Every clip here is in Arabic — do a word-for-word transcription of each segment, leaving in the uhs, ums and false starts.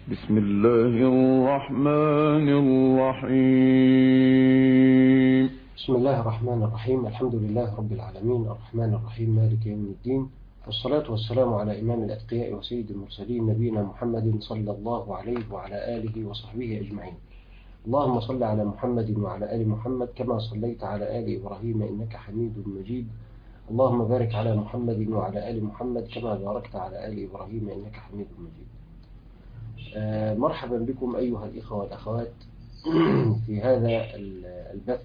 بسم الله الرحمن الرحيم. بسم الله الرحمن الرحيم. الحمد لله رب العالمين، الرحمن الرحيم، مالك يوم الدين، والصلاة والسلام على إمام الأتقياء وسيد المرسلين نبينا محمد صلى الله عليه وعلى آله وصحبه أجمعين. اللهم صل على محمد وعلى آل محمد كما صليت على آل إبراهيم إنك حميد مجيد. اللهم بارك على محمد وعلى آل محمد كما باركت على آل إبراهيم إنك حميد مجيد. آه مرحبا بكم أيها الإخوة والأخوات في هذا البث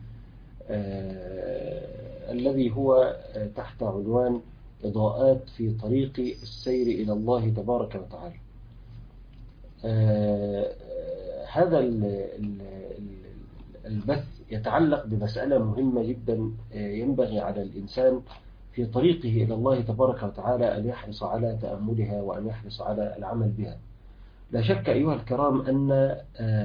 آه الذي هو تحت عنوان إضاءات في طريق السير إلى الله تبارك وتعالى. آه هذا البث يتعلق بمسألة مهمة جدا ينبغي على الإنسان في طريقه إلى الله تبارك وتعالى أن يحرص على تأملها وأن يحرص على العمل بها. لا شك أيها الكرام أن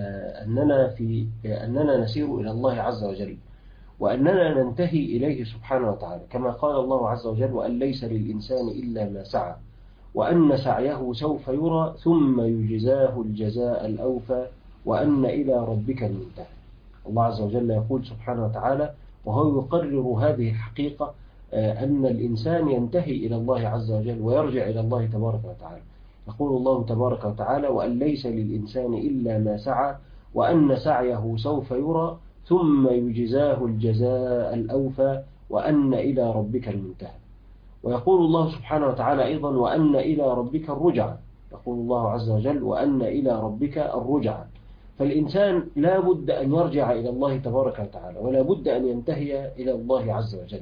أننا في أننا نسير إلى الله عز وجل، وأننا ننتهي إليه سبحانه وتعالى، كما قال الله عز وجل: وأن ليس للإنسان إلا ما سعى وأن سعيه سوف يرى ثم يجزاه الجزاء الأوفى وأن إلى ربك المنتهى. الله عز وجل يقول سبحانه وتعالى، وهو يقرر هذه الحقيقة، أن الإنسان ينتهي إلى الله عز وجل ويرجع إلى الله تبارك وتعالى. يقول الله تبارك وتعالى: وأن ليس للإنسان إلا ما سعى وأن سعيه سوف يرى ثم يجزاه الجزاء الأوفى وأن إلى ربك المنتهى. ويقول الله سبحانه وتعالى أيضا: وأن إلى ربك الرجعى. يقول الله عز وجل: وأن إلى ربك الرجعى. فالإنسان لا بد أن يرجع إلى الله تبارك وتعالى، ولا بد أن ينتهي إلى الله عز وجل.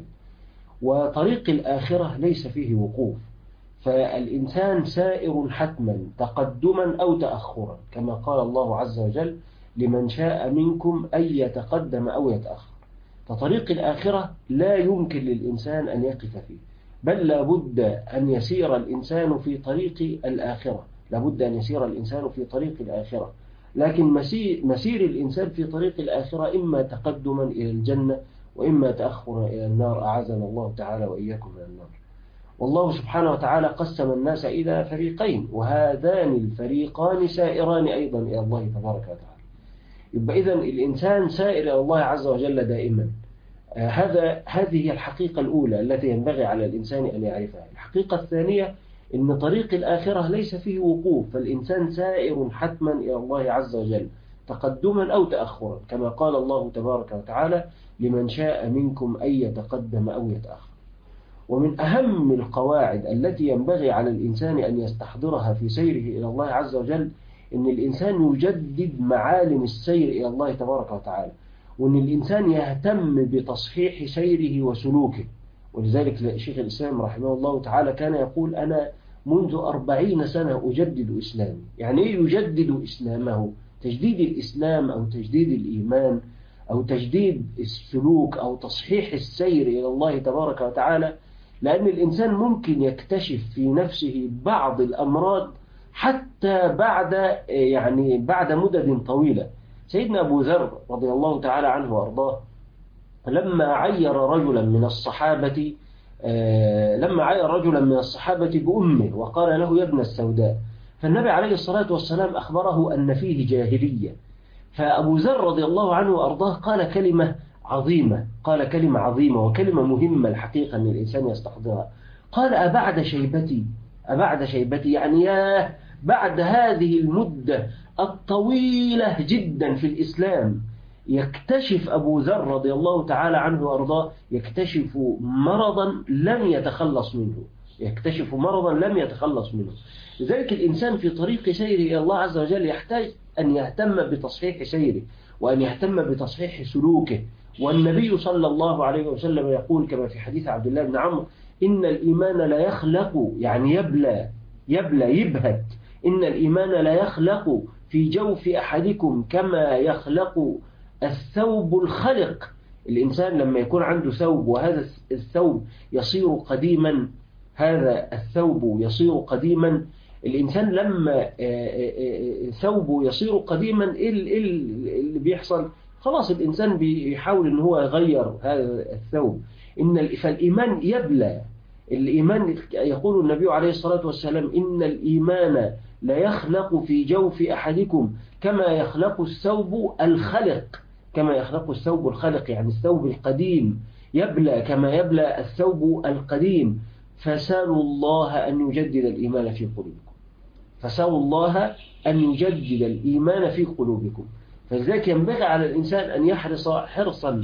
وطريق الآخرة ليس فيه وقوف، فالإنسان سائر حتما تقدما أو تأخرا، كما قال الله عز وجل: لمن شاء منكم أن يتقدم أو يتأخر. فطريق الآخرة لا يمكن للإنسان أن يقف فيه، بل لا بد أن يسير الإنسان في طريق الآخرة، لا بد أن يسير الإنسان في طريق الآخرة. لكن مسير, مسير الإنسان في طريق الآخرة إما تقدما إلى الجنة وإما تأخرا إلى النار، أعاذنا الله تعالى وإياكم من النار. والله سبحانه وتعالى قسم الناس إلى فريقين، وهذان الفريقان سائران أيضا إلى الله تبارك وتعالى. يبقى إذن الإنسان سائر إلى الله عز وجل دائما. آه هذا هذه الحقيقة الأولى التي ينبغي على الإنسان أن يعرفها. الحقيقة الثانية إن طريق الآخرة ليس فيه وقوف، فالإنسان سائر حتما إلى الله عز وجل تقدما أو تأخرا، كما قال الله تبارك وتعالى: لمن شاء منكم أن يتقدم أو يتأخر. ومن أهم القواعد التي ينبغي على الإنسان أن يستحضرها في سيره إلى الله عز وجل إن الإنسان يجدد معالم السير إلى الله تبارك وتعالى، وأن الإنسان يهتم بتصحيح سيره وسلوكه. ولذلك شيخ الإسلام رحمه الله تعالى كان يقول: أنا منذ أربعين سنة أجدد إسلامي. يعني إيه يجدد إسلامه؟ تجديد الإسلام أو تجديد الإيمان أو تجديد السلوك أو تصحيح السير إلى الله تبارك وتعالى. لأن الإنسان ممكن يكتشف في نفسه بعض الأمراض حتى بعد يعني بعد مدد طويلة. سيدنا أبو ذر رضي الله تعالى عنه وأرضاه لما عير رجلا من الصحابة لما عير رجلا من الصحابة بأمه وقال له: يا ابن السوداء. فالنبي عليه الصلاة والسلام أخبره أن فيه جاهلية. فأبو ذر رضي الله عنه وأرضاه قال كلمة عظيمة قال كلمة عظيمة وكلمة مهمة الحقيقة أن الإنسان يستحضرها. قال: أبعد شيبتي أبعد شيبتي يعني ياه، بعد هذه المدة الطويلة جدا في الإسلام يكتشف أبو ذر رضي الله تعالى عنه وأرضاه يكتشف مرضا لم يتخلص منه يكتشف مرضا لم يتخلص منه. لذلك الإنسان في طريق سيره إلى الله عز وجل يحتاج أن يهتم بتصحيح سيره وأن يهتم بتصحيح سلوكه. والنبي صلى الله عليه وسلم يقول كما في حديث عبد الله بن عمرو: إن الإيمان لا يخلق يعني يبلى يبلى يبهت إن الإيمان لا يخلق في جوف أحدكم كما يخلق الثوب الخلق. الإنسان لما يكون عنده ثوب وهذا الثوب يصير قديما هذا الثوب يصير قديما الإنسان لما ثوبه يصير قديما إيه اللي بيحصل؟ خلاص الإنسان بيحاول إن هو يغير هذا الثوب. إن فالإيمان يبلى الإيمان يقول النبي عليه الصلاة والسلام إن الإيمان لا يخلق في جوف أحدكم كما يخلق الثوب الخلق، كما يخلق الثوب الخلق يعني الثوب القديم، يبلى كما يبلى الثوب القديم، فسالوا الله أن يجدد الإيمان في قلوبكم، فسالوا الله أن يجدد الإيمان في قلوبكم. فلذلك ينبغي على الإنسان أن يحرص حرصا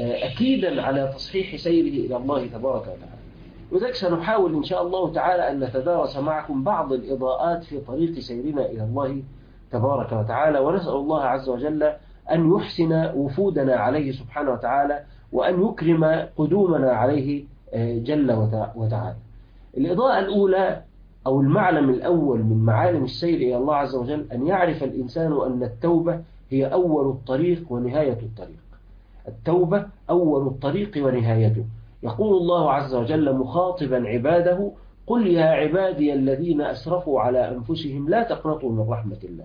أكيدا على تصحيح سيره إلى الله تبارك وتعالى. وذلك سنحاول إن شاء الله تعالى أن نتدارس معكم بعض الإضاءات في طريق سيرنا إلى الله تبارك وتعالى، ونسأل الله عز وجل أن يحسن وفودنا عليه سبحانه وتعالى، وأن يكرم قدومنا عليه جل وتعالى. الإضاءة الأولى أو المعلم الأول من معالم السير إلى الله عز وجل أن يعرف الإنسان أن التوبة هي أول الطريق ونهاية الطريق. التوبة أول الطريق ونهايته. يقول الله عز وجل مخاطبا عباده: قل يا عبادي الذين أسرفوا على أنفسهم لا تقنطوا من رحمة الله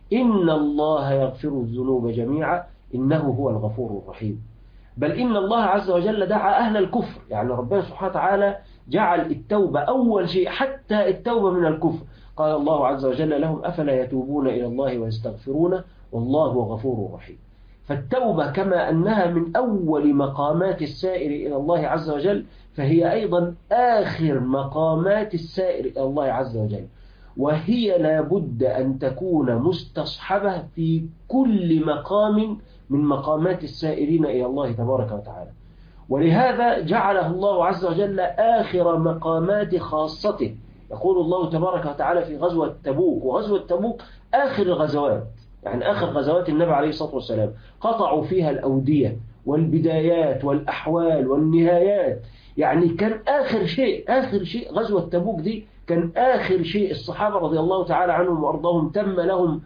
إن الله يغفر الذنوب جميعا إنه هو الغفور الرحيم. بل إن الله عز وجل دعا أهل الكفر، يعني ربنا سبحانه وتعالى جعل التوبة أول شيء حتى التوبة من الكفر. قال الله عز وجل لهم: أفلا يتوبون إلى الله ويستغفرونه والله غفور رحيم. فالتوبة كما أنها من أول مقامات السائر إلى الله عز وجل، فهي أيضا آخر مقامات السائر إلى الله عز وجل، وهي لابد أن تكون مستصحبة في كل مقام من مقامات السائرين إلى الله تبارك وتعالى. ولهذا جعله الله عز وجل آخر مقامات خاصته. يقول الله تبارك وتعالى في غزوة تبوك، وغزوة تبوك آخر الغزوات، يعني آخر غزوات النبي عليه الصلاة والسلام، قطعوا فيها الأودية والبدايات والأحوال والنهايات، يعني كان آخر شيء آخر شيء غزوة تبوك دي كان آخر شيء. الصحابة رضي الله تعالى عنهم وأرضاهم تم لهم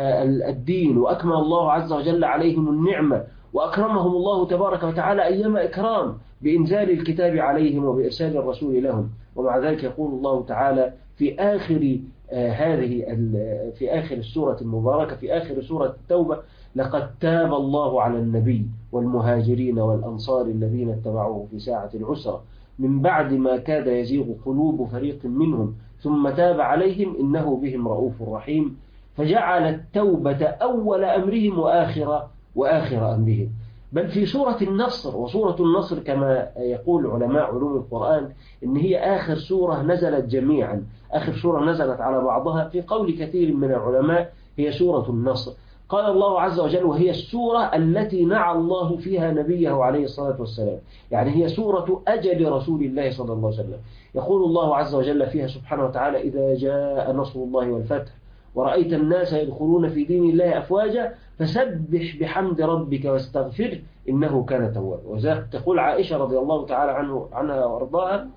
الدين، وأكمل الله عز وجل عليهم النعمة، وأكرمهم الله تبارك وتعالى أيام إكرام بإنزال الكتاب عليهم وبإرسال الرسول لهم. ومع ذلك يقول الله تعالى في آخر آه هذه في آخر السورة المباركة، في آخر سورة التوبة: لقد تاب الله على النبي والمهاجرين والأنصار الذين اتبعوه في ساعة العسرة من بعد ما كاد يزيغ قلوب فريق منهم ثم تاب عليهم إنه بهم رؤوف رحيم. فجعل التوبة أول أمرهم وآخر وآخر أمرهم. بل في سورة النصر، وسورة النصر كما يقول علماء علوم القرآن إن هي آخر سورة نزلت جميعا، آخر سورة نزلت على بعضها، في قول كثير من العلماء هي سورة النصر. قال الله عز وجل: وهي السورة التي نعى الله فيها نبيه عليه الصلاة والسلام، يعني هي سورة أجل رسول الله صلى الله عليه وسلم. يقول الله عز وجل فيها سبحانه وتعالى: إذا جاء نصر الله والفتح ورأيت الناس يدخلون في دين الله أفواجا فسبح بحمد ربك واستغفر إنه كان توابا. وذلك تقول عائشة رضي الله تعالى عنه عنها وارضاها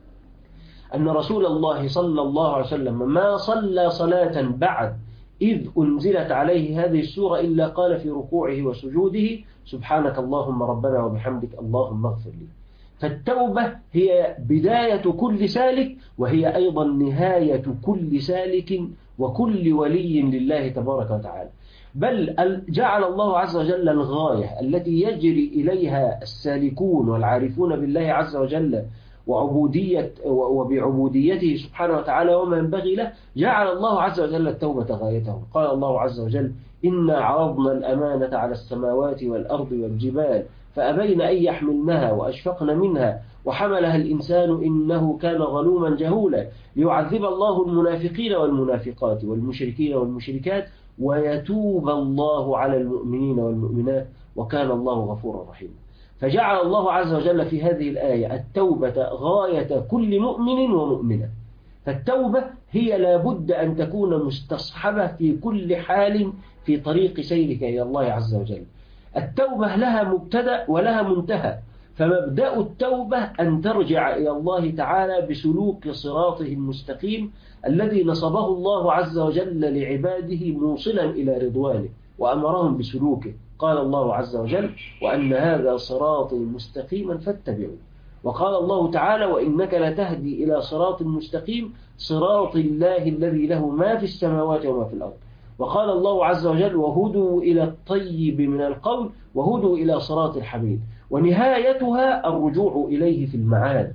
أن رسول الله صلى الله عليه وسلم ما صلى صلاة بعد إذ أنزلت عليه هذه السورة إلا قال في ركوعه وسجوده: سبحانك اللهم ربنا وبحمدك اللهم اغفر لي. فالتوبة هي بداية كل سالك، وهي أيضا نهاية كل سالك وكل ولي لله تبارك وتعالى. بل جعل الله عز وجل الغاية التي يجري إليها السالكون والعارفون بالله عز وجل وعبودية وبعبوديته سبحانه وتعالى وما ينبغي له، جعل الله عز وجل التوبة غايته. قال الله عز وجل: إنا عرضنا الأمانة على السماوات والأرض والجبال فأبين أن يحملنها وأشفقن منها وحملها الإنسان إنه كان ظلوما جهولا ليعذب الله المنافقين والمنافقات والمشركين والمشركات ويتوب الله على المؤمنين والمؤمنات وكان الله غفورا رحيما. فجعل الله عز وجل في هذه الآية التوبة غاية كل مؤمن ومؤمنة. فالتوبة هي لابد أن تكون مستصحبة في كل حال في طريق سيرك إلى الله عز وجل. التوبة لها مبتدأ ولها منتهى، فمبدأ التوبة أن ترجع إلى الله تعالى بسلوك صراطه المستقيم الذي نصبه الله عز وجل لعباده موصلا إلى رضوانه وأمرهم بسلوكه. قال الله عز وجل: وأن هذا صراطي مستقيما فاتبعوه. وقال الله تعالى: وإنك لتهدي إلى صراط مستقيم صراط الله الذي له ما في السماوات وما في الأرض. وقال الله عز وجل: وهدوا إلى الطيب من القول وهدوا إلى صراط الحميد. ونهايتها الرجوع إليه في المعاد.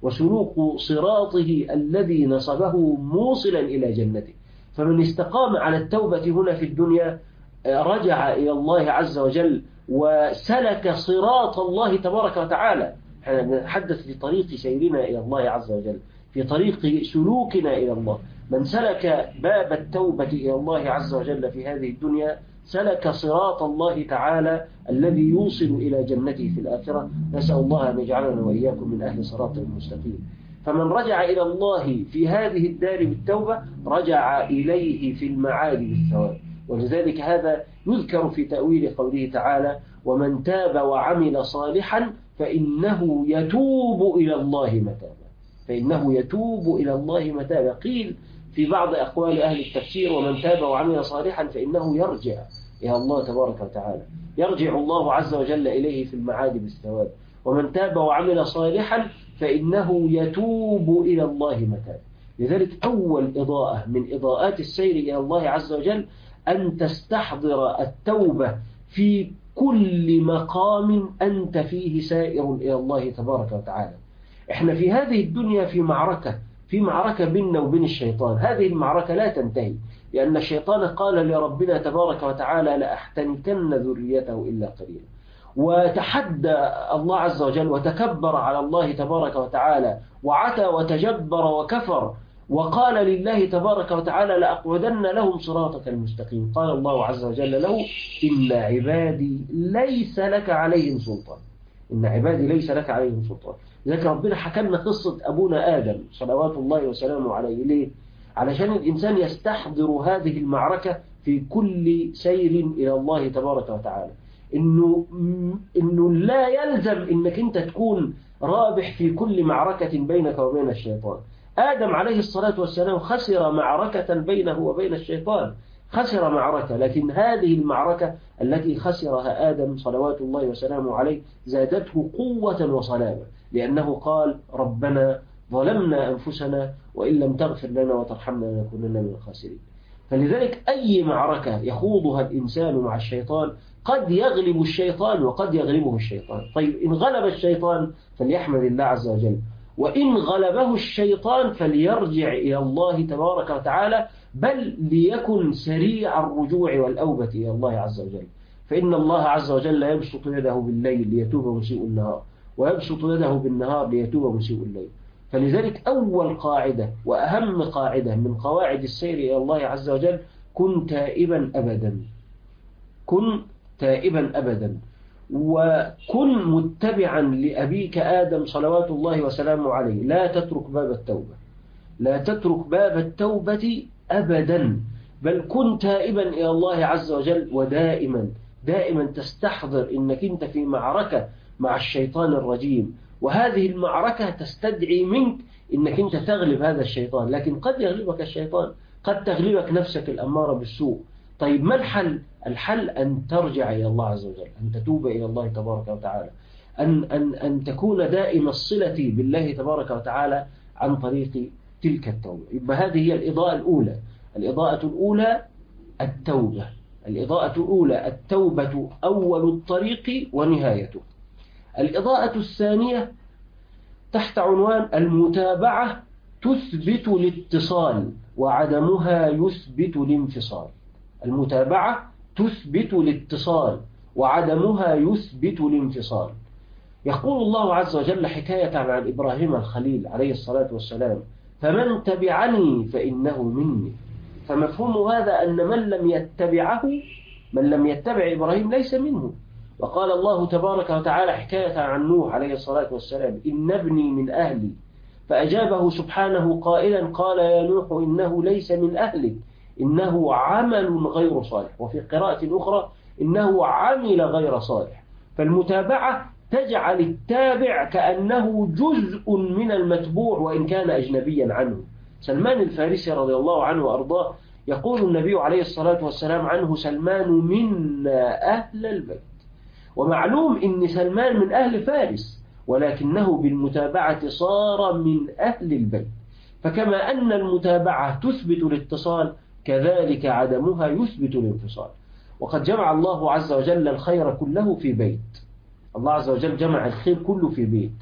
وسلوك صراطه الذي نصبه موصلا إلى جنته. فمن استقام على التوبة هنا في الدنيا رجع إلى الله عز وجل وسلك صراط الله تبارك وتعالى. نتحدث في طريق سيرنا إلى الله عز وجل، في طريق سلوكنا إلى الله. من سلك باب التوبة إلى الله عز وجل في هذه الدنيا سلك صراط الله تعالى الذي يوصل إلى جنته في الآخرة. نسأل الله أن يجعلنا وإياكم من أهل صراط المستقيم. فمن رجع إلى الله في هذه الدار بالتوبة رجع إليه في المعاد بالثواب. ولذلك هذا يذكر في تأويل قوله تعالى: ومن تاب وعمل صالحا فإنه يتوب إلى الله متابا. فإنه يتوب إلى الله متابا. قيل في بعض أقوال أهل التفسير: ومن تاب وعمل صالحا فإنه يرجع إلى الله تبارك وتعالى، يرجع الله عز وجل إليه في المعاد بالثواب. ومن تاب وعمل صالحا فإنه يتوب إلى الله متابا. لذلك أول إضاءة من إضاءات السير إلى الله عز وجل أن تستحضر التوبة في كل مقام أنت فيه سائر إلى الله تبارك وتعالى. إحنا في هذه الدنيا في معركة في معركة بيننا وبين الشيطان. هذه المعركة لا تنتهي، لأن الشيطان قال لربنا تبارك وتعالى: لأحتنكن ذريته إلا قليلا. وتحدى الله عز وجل وتكبر على الله تبارك وتعالى وعتى وتجبر وكفر، وقال لله تبارك وتعالى: لأقعدن لهم صراطك المستقيم. قال الله عز وجل له: إن عبادي ليس لك عليهم سلطان. إن عبادي ليس لك عليهم سلطان. لذلك ربنا حكى لنا قصة أبونا آدم صلوات الله وسلامه عليه. ليه؟ علشان الإنسان يستحضر هذه المعركة في كل سير إلى الله تبارك وتعالى. إنه, إنه لا يلزم إنك أنت تكون رابح في كل معركة بينك وبين الشيطان. آدم عليه الصلاة والسلام خسر معركة بينه وبين الشيطان، خسر معركة، لكن هذه المعركة التي خسرها آدم صلوات الله وسلامه عليه زادته قوة وصلابة، لأنه قال: ربنا ظلمنا أنفسنا وإن لم تغفر لنا وترحمنا لنكونن من الخاسرين. فلذلك أي معركة يخوضها الإنسان مع الشيطان قد يغلب الشيطان وقد يغلبه الشيطان. طيب إن غلب الشيطان فليحمد الله عز وجل، وإن غلبه الشيطان فليرجع إلى الله تبارك وتعالى، بل ليكن سريع الرجوع والأوبة إلى الله عز وجل. فإن الله عز وجل يبسط يده بالليل ليتوب مسيء النهار، ويبسط يده بالنهار ليتوب مسيء الليل. فلذلك أول قاعدة وأهم قاعدة من قواعد السير إلى الله عز وجل: كن تائبا أبدا. كن تائبا أبدا، وكن متبعا لأبيك آدم صلوات الله وسلامه عليه. لا تترك باب التوبة، لا تترك باب التوبة أبدا، بل كن تائبا إلى الله عز وجل. ودائما دائما تستحضر إنك أنت في معركة مع الشيطان الرجيم، وهذه المعركة تستدعي منك إنك أنت تغلب هذا الشيطان. لكن قد يغلبك الشيطان، قد تغلبك نفسك الأمارة بالسوء. طيب ما الحل؟ الحل أن ترجع إلى الله عز وجل، أن تتوب إلى الله تبارك وتعالى، أن, أن, أن تكون دائم الصلة بالله تبارك وتعالى عن طريق تلك التوبة. يبقى هذه هي الإضاءة الأولى. الإضاءة الأولى التوبة. الإضاءة الأولى التوبة أول الطريق ونهايته. الإضاءة الثانية تحت عنوان المتابعة تثبت الاتصال وعدمها يثبت الانفصال. المتابعة تثبت الاتصال وعدمها يثبت الانفصال. يقول الله عز وجل حكاية عن إبراهيم الخليل عليه الصلاة والسلام: فمن تبعني فإنه مني. فمفهوم هذا أن من لم يتبعه، من لم يتبع إبراهيم ليس منه. وقال الله تبارك وتعالى حكاية عن نوح عليه الصلاة والسلام: إن ابني من أهلي، فأجابه سبحانه قائلا: قال يا نوح إنه ليس من أهلك إنه عمل غير صالح. وفي قراءة أخرى: إنه عمل غير صالح. فالمتابعة تجعل التابع كأنه جزء من المتبوع وإن كان أجنبيا عنه. سلمان الفارسي رضي الله عنه وأرضاه يقول النبي عليه الصلاة والسلام عنه: سلمان منا أهل البيت. ومعلوم إن سلمان من أهل فارس، ولكنه بالمتابعة صار من أهل البيت. فكما أن المتابعة تثبت الاتصال، كذلك عدمها يثبت الانفصال. وقد جمع الله عز وجل الخير كله في بيت. الله عز وجل جمع الخير كله في بيت،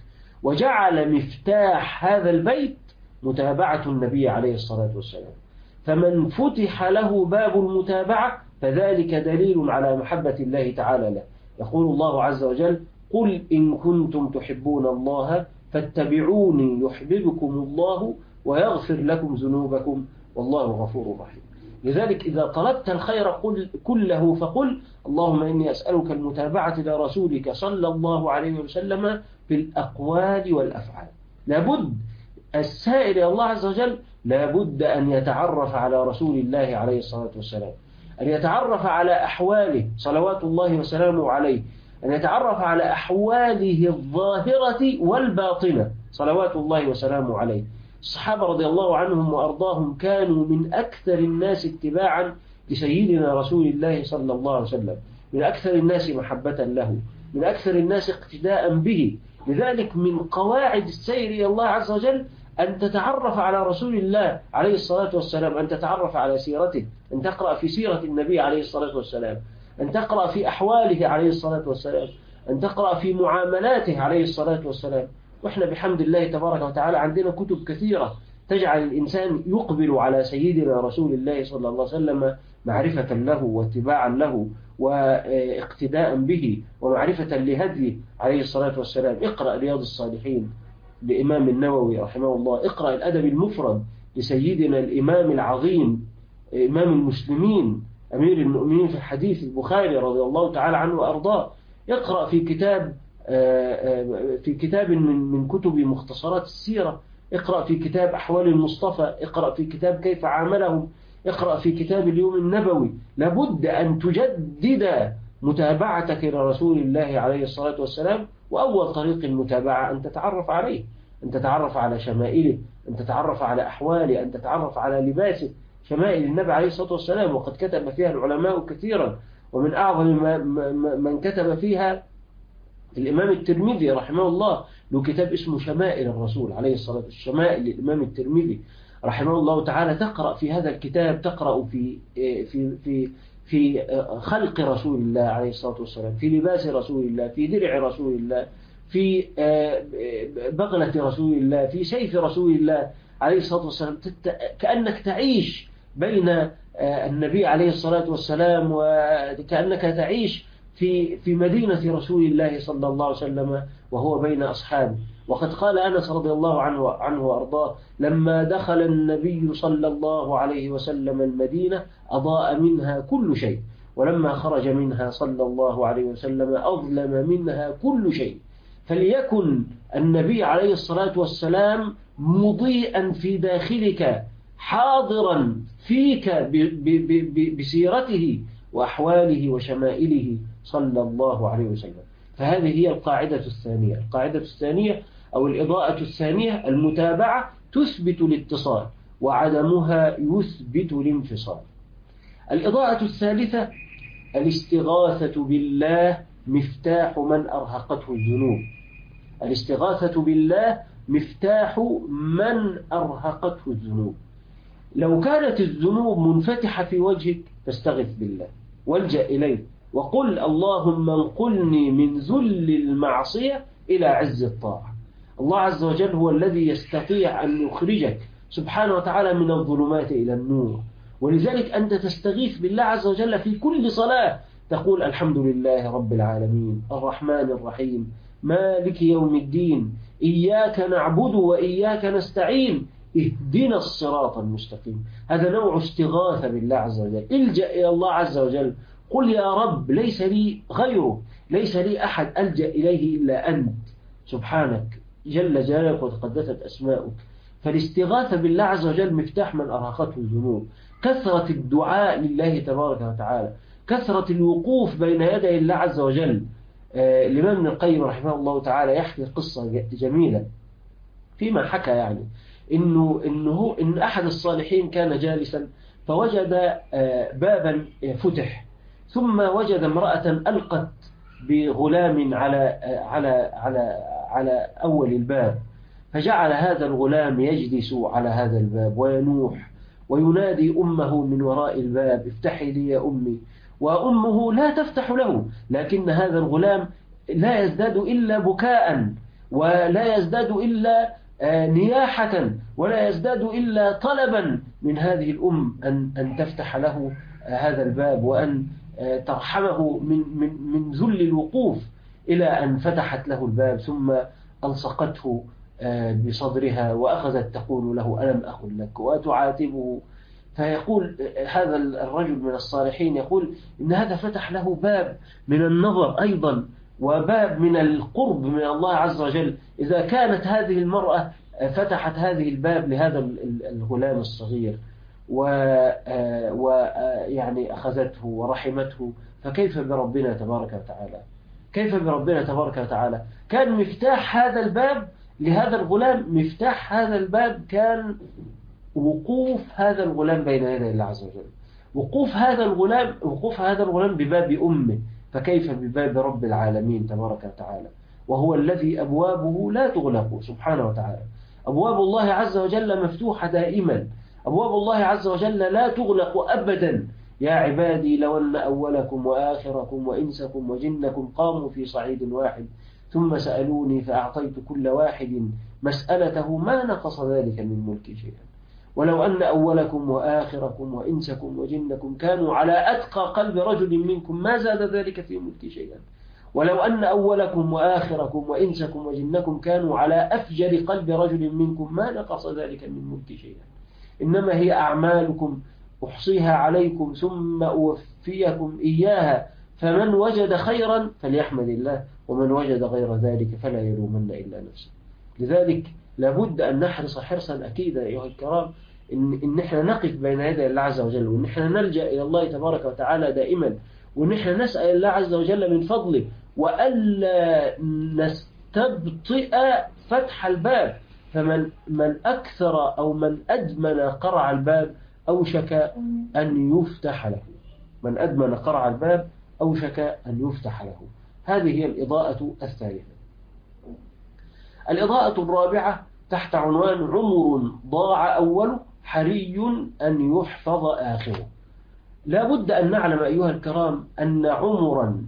وجعل مفتاح هذا البيت متابعة النبي عليه الصلاة والسلام. فمن فتح له باب المتابعة فذلك دليل على محبة الله تعالى له. يقول الله عز وجل: قل إن كنتم تحبون الله فاتبعوني يحببكم الله ويغفر لكم ذنوبكم والله غفور رحيم. لذلك إذا طلبت الخير قل كله فقل: اللهم إني أسألك المتابعة لرسولك صلى الله عليه وسلم في الأقوال والأفعال. لابد السائل إلى الله عز وجل لابد أن يتعرف على رسول الله عليه الصلاة والسلام، أن يتعرف على أحواله صلوات الله وسلامه عليه، أن يتعرف على أحواله الظاهرة والباطنة صلوات الله وسلامه عليه. الصحابة رضي الله عنهم وأرضاهم كانوا من أكثر الناس اتباعا لسيدنا رسول الله صلى الله عليه وسلم، من أكثر الناس محبة له، من أكثر الناس اقتداء به. لذلك من قواعد السير إلى الله عز وجل أن تتعرف على رسول الله عليه الصلاة والسلام، أن تتعرف على سيرته، أن تقرأ في سيرة النبي عليه الصلاة والسلام، أن تقرأ في أحواله عليه الصلاة والسلام، أن تقرأ في معاملاته عليه الصلاة والسلام. وإحنا بحمد الله تبارك وتعالى عندنا كتب كثيرة تجعل الإنسان يقبل على سيدنا رسول الله صلى الله عليه وسلم معرفة له واتباعا له واقتداء به ومعرفة لهديه عليه الصلاة والسلام. اقرأ رياض الصالحين لإمام النووي رحمه الله، اقرأ الأدب المفرد لسيدنا الإمام العظيم إمام المسلمين أمير المؤمنين في الحديث البخاري رضي الله تعالى عنه وأرضاه. اقرأ في كتاب في كتاب من من كتب مختصرات السيرة، اقرأ في كتاب أحوال المصطفى، اقرأ في كتاب كيف عاملهم، اقرأ في كتاب اليوم النبوي. لابد أن تجدد متابعتك لرسول الله عليه الصلاة والسلام. وأول طريق المتابعة أن تتعرف عليه، أن تتعرف على شمائله، أن تتعرف على أحواله، أن تتعرف على لباسه. شمائل النبي عليه الصلاة والسلام وقد كتب فيها العلماء كثيرا، ومن أعظم من كتب فيها الإمام الترمذي رحمه الله، له كتاب اسمه شمائل الرسول عليه الصلاة والسلام. شمائل الإمام الترمذي رحمه الله تعالى. تقرأ في هذا الكتاب، تقرأ في في في في خلق رسول الله عليه الصلاة والسلام، في لباس رسول الله، في درع رسول الله، في بغلة رسول الله، في سيف رسول الله عليه الصلاة والسلام. كأنك تعيش بين النبي عليه الصلاة والسلام، وكأنك تعيش في في مدينة رسول الله صلى الله عليه وسلم وهو بين أصحابه. وقد قال أنس رضي الله عنه عنه وأرضاه: لما دخل النبي صلى الله عليه وسلم المدينة أضاء منها كل شيء، ولما خرج منها صلى الله عليه وسلم أظلم منها كل شيء. فليكن النبي عليه الصلاة والسلام مضيئا في داخلك، حاضرا فيك بسيرته وأحواله وشمائله صلى الله عليه وسلم. فهذه هي القاعدة الثانية. القاعدة الثانية أو الإضاءة الثانية: المتابعة تثبت الاتصال وعدمها يثبت الانفصال. الإضاءة الثالثة: الاستغاثة بالله مفتاح من أرهقته الذنوب. الاستغاثة بالله مفتاح من أرهقته الذنوب. لو كانت الذنوب منفتحة في وجهك فاستغث بالله والجأ إليه وقل: اللهم انقلني من ذل المعصية إلى عز الطاعة. الله عز وجل هو الذي يستطيع أن يخرجك سبحانه وتعالى من الظلمات إلى النور. ولذلك أنت تستغيث بالله عز وجل في كل صلاة، تقول: الحمد لله رب العالمين الرحمن الرحيم مالك يوم الدين إياك نعبد وإياك نستعين اهدنا الصراط المستقيم. هذا نوع استغاثة بالله عز وجل. الجأ إلى الله عز وجل، قل: يا رب ليس لي غيره، ليس لي أحد ألجأ إليه إلا أنت سبحانك جل جلالك وتقدست أسماؤك. فالاستغاثة بالله عز وجل مفتاح من أرهقته الذنوب. كثرة الدعاء لله تبارك وتعالى، كثرة الوقوف بين يدي الله عز وجل. آه الإمام ابن القيم رحمه الله تعالى يحكي قصة جميلة فيما حكى، يعني إنه إنه إن أحد الصالحين كان جالسا فوجد آه بابا فتح، ثم وجد امرأة ألقت بغلام على آه على على على أول الباب، فجعل هذا الغلام يجلس على هذا الباب وينوح وينادي أمه من وراء الباب: افتحي لي يا أمي. وأمه لا تفتح له، لكن هذا الغلام لا يزداد إلا بكاء ولا يزداد إلا نياحة ولا يزداد إلا طلبا من هذه الأم أن أن تفتح له هذا الباب، وأن ترحمه من من من ذل الوقوف، إلى أن فتحت له الباب ثم ألصقته بصدرها وأخذت تقول له ألم أقل لك، وتعاتبه. فيقول هذا الرجل من الصالحين يقول إن هذا فتح له باب من النظر أيضا، وباب من القرب من الله عز وجل. إذا كانت هذه المرأة فتحت هذه الباب لهذا الغلام الصغير ويعني أخذته ورحمته، فكيف بربنا تبارك وتعالى؟ كيف بربنا تبارك وتعالى؟ كان مفتاح هذا الباب لهذا الغلام، مفتاح هذا الباب كان وقوف هذا الغلام بين يدي الله عز وجل، وقوف هذا الغلام وقوف هذا الغلام بباب أمه، فكيف بباب رب العالمين تبارك وتعالى، وهو الذي أبوابه لا تغلق سبحانه وتعالى. أبواب الله عز وجل مفتوحة دائما، أبواب الله عز وجل لا تغلق أبدا. يا عبادي لو أن أولكم وآخركم وإنسكم وجنكم قاموا في صعيد واحد ثم سألوني فأعطيت كل واحد مسألته ما نقص ذلك من ملكي شيئا. ولو أن أولكم وآخركم وإنسكم وجنكم كانوا على أتقى قلب رجل منكم ما زاد ذلك في ملكي شيئا. ولو أن أولكم وآخركم وإنسكم وجنكم كانوا على أفجر قلب رجل منكم ما نقص ذلك من ملكي شيئا. إنما هي أعمالكم أحصيها عليكم ثم أوفيكم إياها، فمن وجد خيرا فليحمد الله، ومن وجد غير ذلك فلا يلومن إلا نفسه. لذلك لابد أن نحرص حرصا أكيدا أيها الكرام إن, إن احنا نقف بين يدي الله عز وجل، وإن احنا نلجأ إلى الله تبارك وتعالى دائما، وإن احنا نسأل الله عز وجل من فضله، وألا نستبطئ فتح الباب. فمن من أكثر أو من أدمن قرع الباب أوشك أن يفتح له، من أدمن قرع الباب أوشك أن يفتح له. هذه هي الإضاءة الثالثة. الإضاءة الرابعة تحت عنوان عمر ضاع أوله حري أن يحفظ آخره. لا بد أن نعلم أيها الكرام أن عمرا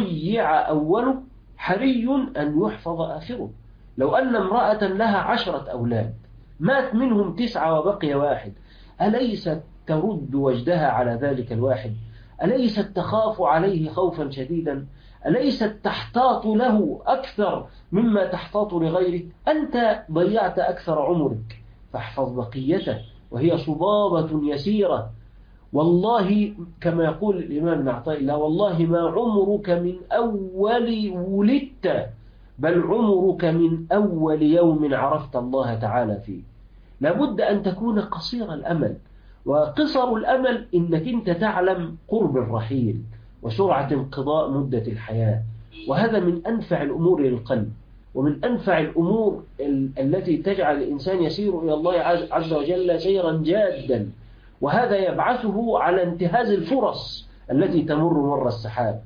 ضيع أوله حري أن يحفظ آخره. لو أن امرأة لها عشرة أولاد مات منهم تسعة وبقي واحد، أليست ترد وجدها على ذلك الواحد؟ أليست تخاف عليه خوفا شديدا؟ أليست تحتاط له أكثر مما تحتاط لغيره؟ أنت ضيعت أكثر عمرك، فاحفظ بقيته، وهي صبابة يسيرة. والله كما يقول الإمام ابن عطاء الله: والله ما عمرك من أول ولدت، بل عمرك من أول يوم عرفت الله تعالى فيه. لابد أن تكون قصير الأمل، وقصر الأمل إنك أنت تعلم قرب الرحيل وسرعة انقضاء مدة الحياة، وهذا من أنفع الأمور للقلب، ومن أنفع الأمور التي تجعل الإنسان يسير إلى الله عز وجل سيرا جادا. وهذا يبعثه على انتهاز الفرص التي تمر مر السحاب،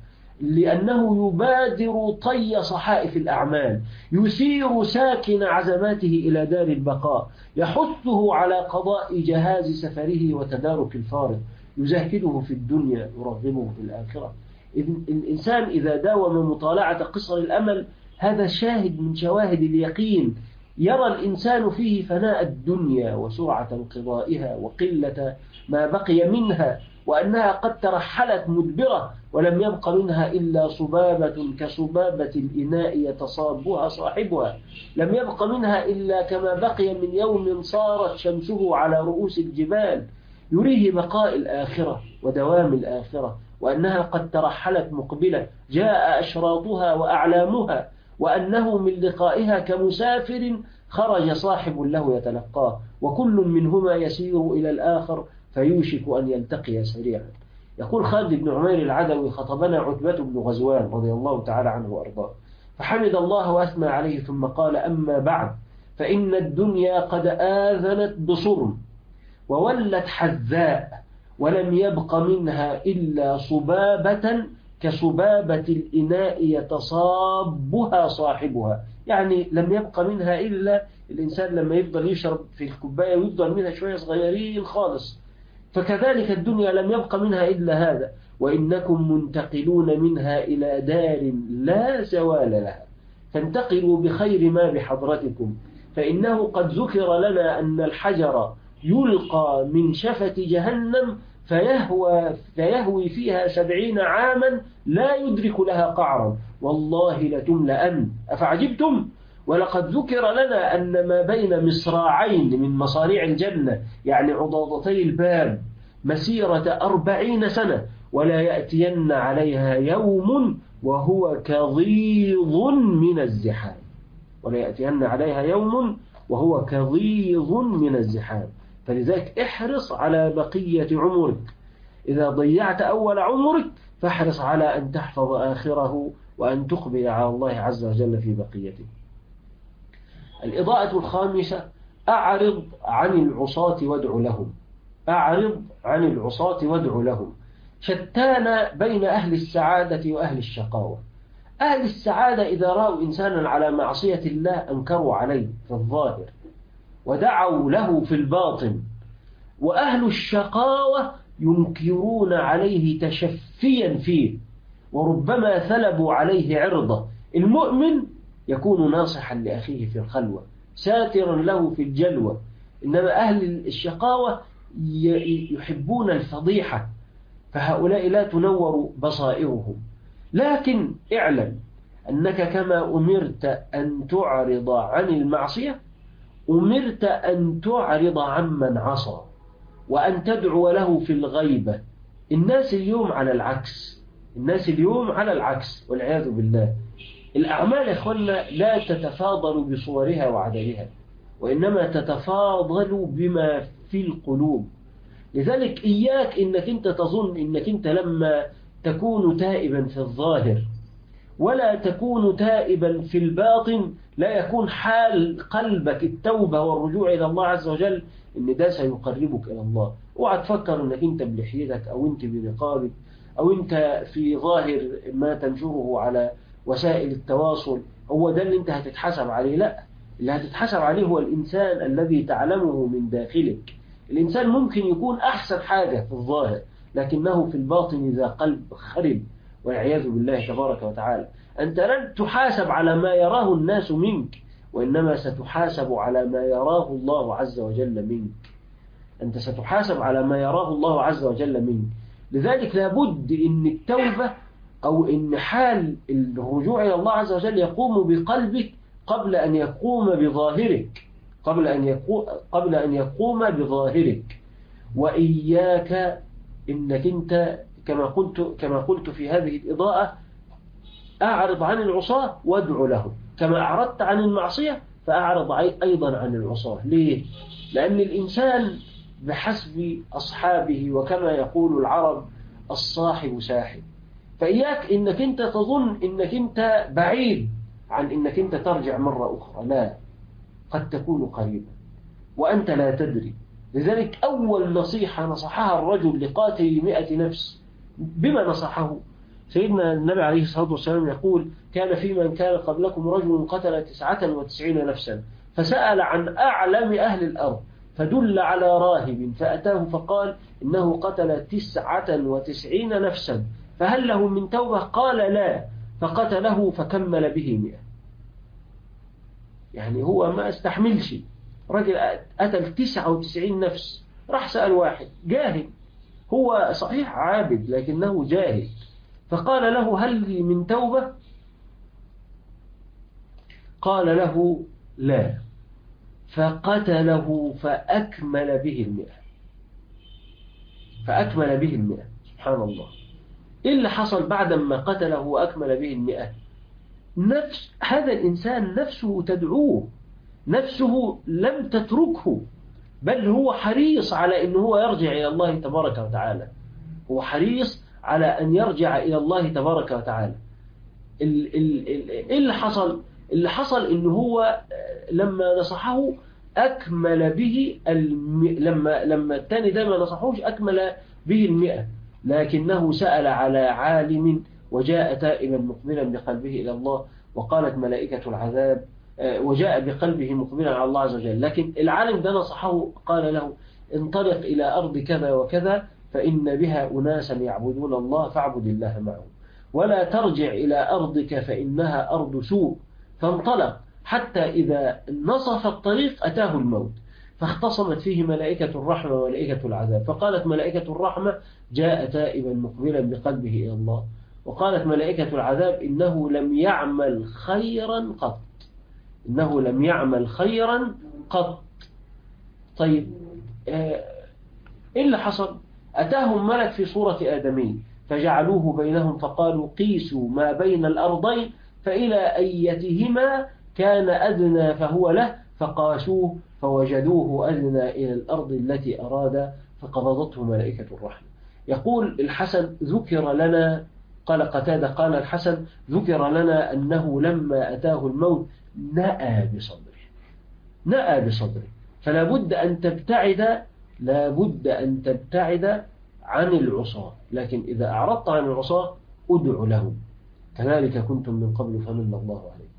لأنه يبادر طي صحائف الأعمال، يسير ساكن عزماته إلى دار البقاء، يحثه على قضاء جهاز سفره وتدارك الفارق، يزهده في الدنيا يرغبه في الآخرة. الإنسان إذا داوم مطالعة قصر الأمل، هذا شاهد من شواهد اليقين، يرى الإنسان فيه فناء الدنيا وسرعة انقضائها وقلة ما بقي منها، وأنها قد ترحلت مدبرة ولم يبق منها إلا صبابة كصبابة الإناء يتصابها صاحبها، لم يبق منها إلا كما بقي من يوم صارت شمسه على رؤوس الجبال، يريه بقاء الآخرة ودوام الآخرة، وأنها قد ترحلت مقبلة جاء أشراطها وأعلامها، وأنه من لقائها كمسافر خرج صاحب له يتلقاه، وكل منهما يسير إلى الآخر فيوشك أن يلتقي سريعا. يقول خالد بن عمير العدوي: خطبنا عتبة بن غزوان رضي الله تعالى عنه وأرضاه، فحمد الله وأثنى عليه ثم قال: أما بعد، فإن الدنيا قد آذنت بصرم وولت حذاء، ولم يبق منها إلا صبابة كصبابة الإناء يتصابها صاحبها. يعني لم يبق منها إلا الإنسان لما يفضل يشرب في الكوباية ويفضل منها شوية صغيرين خالص، فكذلك الدنيا لم يبق منها إلا هذا، وإنكم منتقلون منها إلى دار لا زوال لها. فانتقلوا بخير ما بحضرتكم، فإنه قد ذكر لنا أن الحجر يلقى من شفة جهنم فيهوى, فيهوي فيها سبعين عاما لا يدرك لها قعرا، والله لتملأن. أفعجبتم؟ ولقد ذكر لنا أن ما بين مصراعين من مصاريع الجنة، يعني عضاضتي الباب، مسيرة أربعين سنة، ولا يأتين عليها يوم وهو كظيظ من الزحام، ولا يأتين عليها يوم وهو كظيظ من الزحام. فلذلك احرص على بقية عمرك، إذا ضيعت أول عمرك فاحرص على أن تحفظ آخره وأن تقبل على الله عز وجل في بقيته. الإضاءة الخامسة: أعرض عن العصاة وادع لهم. أعرض عن العصاة وادع لهم. شتان بين أهل السعادة وأهل الشقاوة. أهل السعادة إذا رأوا إنسانا على معصية الله أنكروا عليه في الظاهر ودعوا له في الباطن، وأهل الشقاوة ينكرون عليه تشفيا فيه وربما ثلبوا عليه عرضه. المؤمن يكون ناصحا لأخيه في الخلوة ساترا له في الجلوة، إنما أهل الشقاوة يحبون الفضيحة، فهؤلاء لا تنور بصائرهم. لكن اعلم أنك كما أمرت أن تعرض عن المعصية أمرت أن تعرض عمن عصى وأن تدعو له في الغيبة. الناس اليوم على العكس، الناس اليوم على العكس والعياذ بالله. الأعمال يا إخوانا لا تتفاضل بصورها وعددها، وإنما تتفاضل بما في القلوب. لذلك إياك إنك أنت تظن إنك أنت لما تكون تائبا في الظاهر ولا تكون تائبا في الباطن لا يكون حال قلبك التوبة والرجوع إلى الله عز وجل، إن ده سيقربك إلى الله. اوعى تفكر إنك أنت بلحيتك أو أنت بنقابك أو أنت في ظاهر ما تنشره على وسائل التواصل هو ده اللي أنت هتتحسب عليه. لا، اللي هتتحسب عليه هو الإنسان الذي تعلمه من داخلك. الإنسان ممكن يكون أحسن حاجة في الظاهر لكنه في الباطن إذا قلب خرب والعياذ بالله تبارك وتعالى. أنت لن تحاسب على ما يراه الناس منك، وإنما ستحاسب على ما يراه الله عز وجل منك. أنت ستحاسب على ما يراه الله عز وجل منك. لذلك لابد إن التوبة أو إن حال الرجوع إلى الله عز وجل يقوم بقلبك قبل أن يقوم بظاهرك، قبل أن يقوم قبل أن يقوم بظاهرك. وإياك إنك أنت كما قلت كما قلت في هذه الإضاءة: أعرض عن العصاة وادع لهم. كما أعرضت عن المعصية فأعرض أيضا عن العصاة. ليه؟ لأن الإنسان بحسب أصحابه، وكما يقول العرب: الصاحب ساحب. فإياك إنك أنت تظن إنك أنت بعيد عن إنك أنت ترجع مرة أخرى، لا، قد تكون قريبا وأنت لا تدري. لذلك أول نصيحة نصحها الرجل لقاتل مئة نفس، بما نصحه؟ سيدنا النبي عليه الصلاة والسلام يقول: كان في من كان قبلكم رجل قتل تسعة وتسعين نفسا فسأل عن أعلم أهل الأرض فدل على راهب فأتاه فقال: إنه قتل تسعة وتسعين نفسا فهل له من توبة؟ قال: لا. فقتله فكمل به مئة. يعني هو ما استحملش، رجل قتل تسعة وتسعين نفس، راح سأل واحد جاهل، هو صحيح عابد لكنه جاهل، فقال له: هل لي من توبة؟ قال له: لا. فقتله فأكمل به المئة، فأكمل به المئة. سبحان الله. إيه اللي حصل بعد ما قتله وأكمل به المئة؟ نفس هذا الإنسان نفسه تدعوه، نفسه لم تتركه، بل هو حريص على أنه هو يرجع إلى الله تبارك وتعالى. هو حريص على أن يرجع إلى الله تبارك وتعالى. إيه اللي حصل؟ اللي حصل أنه هو لما نصحه أكمل به الم... لما لما الثاني ده ما نصحوش أكمل به المئة، لكنه سأل على عالم وجاء تائبا مقبلا بقلبه إلى الله، وقالت ملائكة العذاب وجاء بقلبه مقبلا على الله عز وجل. لكن العالم ده نصحه قال له: انطلق إلى أرض كذا وكذا فإن بها أناسا يعبدون الله فاعبد الله معهم، ولا ترجع إلى أرضك فإنها أرض سوء فانطلق حتى إذا نصف الطريق أتاه الموت، فاختصمت فيه ملائكة الرحمة وملائكة العذاب، فقالت ملائكة الرحمة جاء تائبا مقبلا بقلبه إلى الله، وقالت ملائكة العذاب إنه لم يعمل خيرا قط، إنه لم يعمل خيرا قط. طيب إيه اللي حصل؟ أتاهم ملك في صورة آدمي فجعلوه بينهم فقالوا قيسوا ما بين الأرضين فإلى أيتهما كان أدنى فهو له، فقاسوه فوجدوه أدنى إلى الأرض التي أراد فقبضته ملائكة الرحمة. يقول الحسن ذكر لنا، قال قتادة قال الحسن ذكر لنا أنه لما أتاه الموت نأى بصدره، نأى بصدره. فلا بد أن تبتعد، لا بد أن تبتعد عن العصاة، لكن إذا أعرضت عن العصاة أدع لهم، كذلك كنتم من قبل فمن الله عليكم.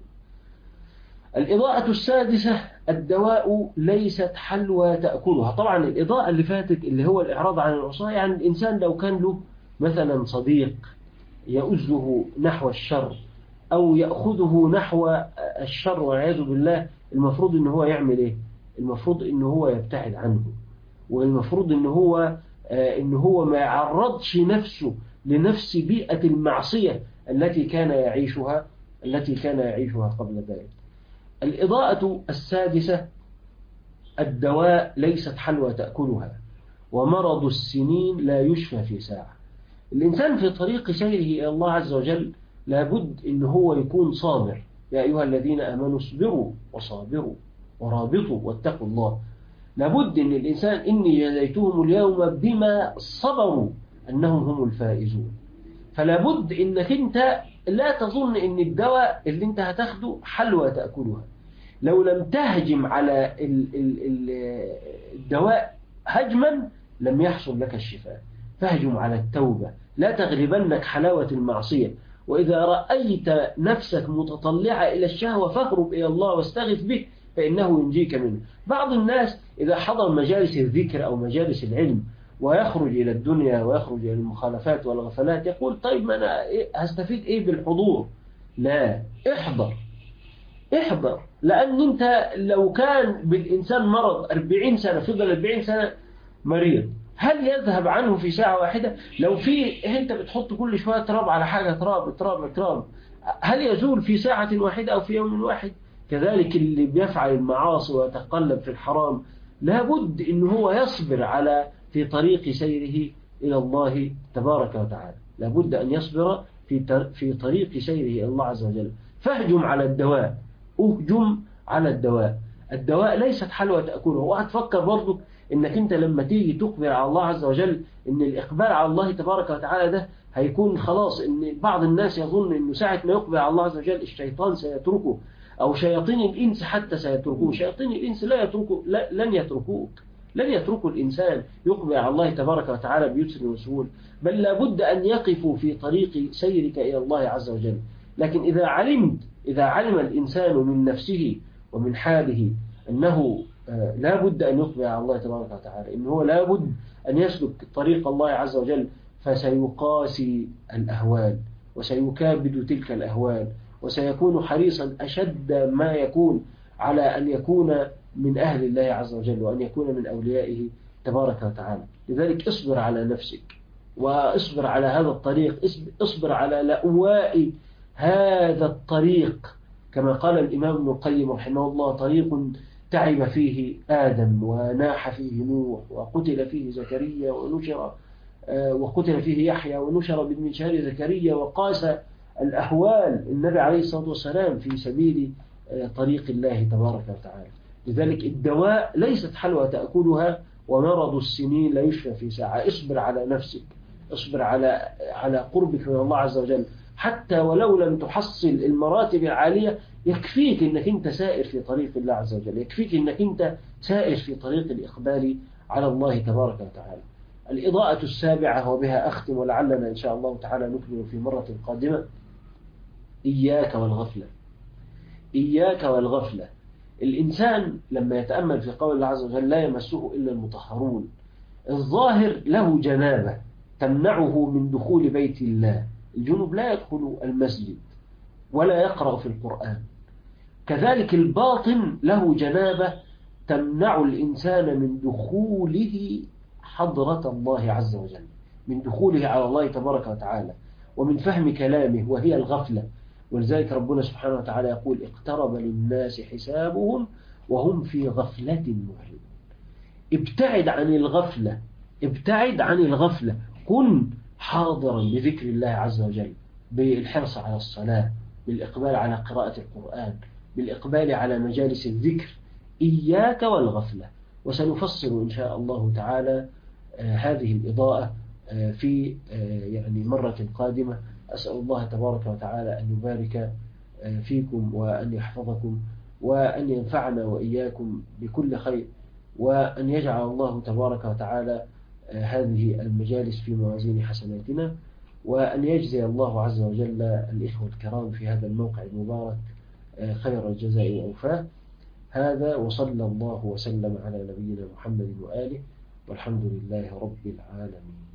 الإضاءة السادسة الدواء ليست حلوى تأكلها. طبعا الإضاءة اللي فاتت اللي هو الإعراض عن العصاة، يعني الإنسان لو كان له مثلا صديق يؤزه نحو الشر أو يأخذه نحو الشر والعياذ بالله، المفروض إن هو يعمل إيه؟ المفروض إن هو يبتعد عنه، والمفروض إن هو إن هو ما يعرضش نفسه لنفس بيئة المعصية التي كان يعيشها التي كان يعيشها قبل ذلك. الإضاءة السادسة الدواء ليست حلوى تأكلها، ومرض السنين لا يشفى في ساعة. الإنسان في طريق سيره إلى الله عز وجل لابد إن هو يكون صابر. يا أيها الذين آمنوا اصبروا وصابروا ورابطوا واتقوا الله. لابد إن الإنسان إني جزيتهم اليوم بما صبروا أنهم هم الفائزون. فلابد إنك أنت لا تظن إن الدواء اللي أنت هتاخده حلوى تأكلها. لو لم تهجم على الدواء هجما لم يحصل لك الشفاء. فهجم على التوبة، لا تغلبنك حلاوة المعصية. وإذا رأيت نفسك متطلعة إلى الشهوة فاهرب إلى الله واستغث به فإنه ينجيك منه. بعض الناس إذا حضر مجالس الذكر أو مجالس العلم ويخرج إلى الدنيا ويخرج إلى المخالفات والغفلات يقول طيب ما أنا هستفيد إيه بالحضور؟ لا، احضر احضر، لأن أنت لو كان بالإنسان مرض أربعين سنة فضل أربعين سنة مريض، هل يذهب عنه في ساعة واحدة؟ لو في أنت بتحط كل شوية تراب على حاجة، تراب تراب تراب، هل يزول في ساعة واحدة أو في يوم واحد؟ كذلك اللي بيفعل المعاصي ويتقلب في الحرام لابد إن هو يصبر على في طريق سيره إلى الله تبارك وتعالى، لابد أن يصبر في في طريق سيره إلى الله عز وجل. فاهجم على الدواء، اهجم على الدواء. الدواء ليست حلوى تأكله. وهتفكر برضو إنك أنت لما تيجي تقبل على الله عز وجل إن الإقبال على الله تبارك وتعالى ده هيكون خلاص. إن بعض الناس يظن إنه ساعة ما يقبل على الله عز وجل الشيطان سيتركه أو شياطين الإنس حتى سيتركوه. شياطين الإنس لا يتركوا، لا لن يتركوك، لن يتركوا الإنسان يقبل على الله تبارك وتعالى بيسر وسهول، بل لابد أن يقفوا في طريق سيرك إلى الله عز وجل. لكن إذا علمت إذا علم الإنسان من نفسه ومن حاله أنه لابد أن يقبل على الله تبارك وتعالى، إنه لابد أن يسلك طريق الله عز وجل، فسيقاسي الأهوال وسيكابد تلك الأهوال وسيكون حريصا أشد ما يكون على أن يكون من أهل الله عز وجل وأن يكون من أوليائه تبارك وتعالى. لذلك اصبر على نفسك واصبر على هذا الطريق، اصبر على لأواء هذا الطريق. كما قال الإمام ابن القيم رحمه الله طريق تعب فيه آدم وناح فيه نوح وقتل فيه زكريا ونشر وقتل فيه يحيى ونشر بالمنشار زكريا وقاس الأحوال النبي عليه الصلاة والسلام في سبيل طريق الله تبارك وتعالى. لذلك الدواء ليست حلوى تأكلها، ومرض السنين لا يشفى في ساعة. اصبر على نفسك، اصبر على على قربك من الله عز وجل، حتى ولو لم تحصل المراتب العالية يكفيك انك انت سائر في طريق الله عز وجل، يكفيك انك انت سائر في طريق الإقبال على الله تبارك وتعالى. الإضاءة السابعة وبها أختم ولعلنا إن شاء الله تعالى نكمل في مرة قادمة. إياك والغفلة، إياك والغفلة. الإنسان لما يتأمل في قول الله عز وجل لا يمسه إلا المطهرون، الظاهر له جنابة تمنعه من دخول بيت الله. الجنوب لا يدخل المسجد ولا يقرأ في القرآن، كذلك الباطن له جنابة تمنع الإنسان من دخوله حضرة الله عز وجل، من دخوله على الله تبارك وتعالى، ومن فهم كلامه، وهي الغفلة. ولذلك ربنا سبحانه وتعالى يقول اقترب للناس حسابهم وهم في غفلة معرضون. ابتعد عن الغفلة، ابتعد عن الغفلة، كن حاضرا بذكر الله عز وجل، بالحرص على الصلاة، بالإقبال على قراءة القرآن، بالإقبال على مجالس الذكر. إياك والغفلة. وسنفصل إن شاء الله تعالى آه هذه الإضاءة آه في آه يعني مرة قادمة. أسأل الله تبارك وتعالى أن يبارك آه فيكم وأن يحفظكم وأن ينفعنا وإياكم بكل خير، وأن يجعل الله تبارك وتعالى آه هذه المجالس في موازين حسناتنا، وأن يجزي الله عز وجل الإخوة الكرام في هذا الموقع المبارك آه خير الجزاء وأوفاه. هذا وصلى الله وسلم على نبينا محمد وآله، والحمد لله رب العالمين.